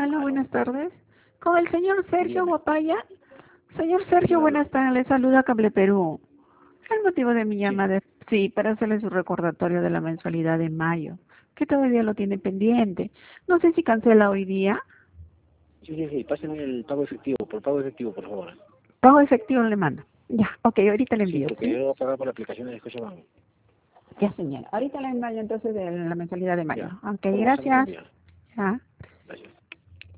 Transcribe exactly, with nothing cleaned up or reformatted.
Hola, buenas tardes. Con el señor Sergio Guapaya. Señor Sergio, buenas tardes. Le saluda Cable Perú. El motivo de mi llamada es, sí, para hacerle su recordatorio de la mensualidad de mayo, que todavía lo tiene pendiente. No sé si cancela hoy día. Sí, sí, sí, pásenme el pago efectivo, por pago efectivo, por favor. Pago efectivo le mando. Ya, ok, ahorita le Sí, envío, porque ¿sí? yo voy a pagar por la aplicación de Scotiabank. Ya, señora. Ahorita le envío entonces de la mensualidad de mayo. Ya, Ok, por WhatsApp me lo gracias. envían. Ya. Gracias.